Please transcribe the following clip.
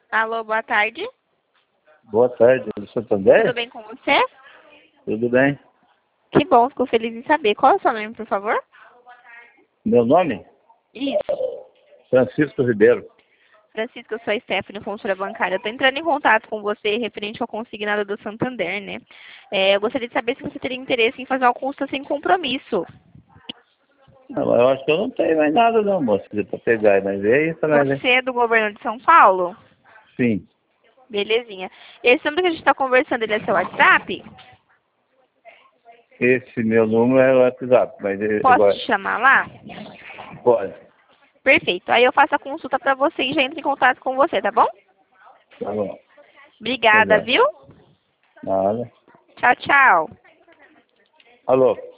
Alô, boa tarde. Boa tarde, do Santander? Tudo bem com você? Tudo bem? Que bom, fico feliz em saber. Qual é o seu nome, por favor? Meu nome? Isso. Francisco Ribeiro. Francisco, eu sou a Stephanie, consultora bancária. Eu tô entrando em contato com você referente ao consignado do Santander, né? Eu gostaria de saber se você teria interesse em fazer uma consulta sem compromisso. Não, eu acho que eu não tenho mais nada não, moço, para pegar, mas é isso também, né? Você é do governo de São Paulo? Sim. Belezinha. Esse número que a gente está conversando, ele é seu WhatsApp? Esse meu número é o WhatsApp, mas Posso agora te chamar lá? pode. Perfeito. Aí eu faço a consulta para você e já entro em contato com você, tá bom? Tá bom. Obrigada, Obrigado. viu? Nada. Tchau, tchau. Alô?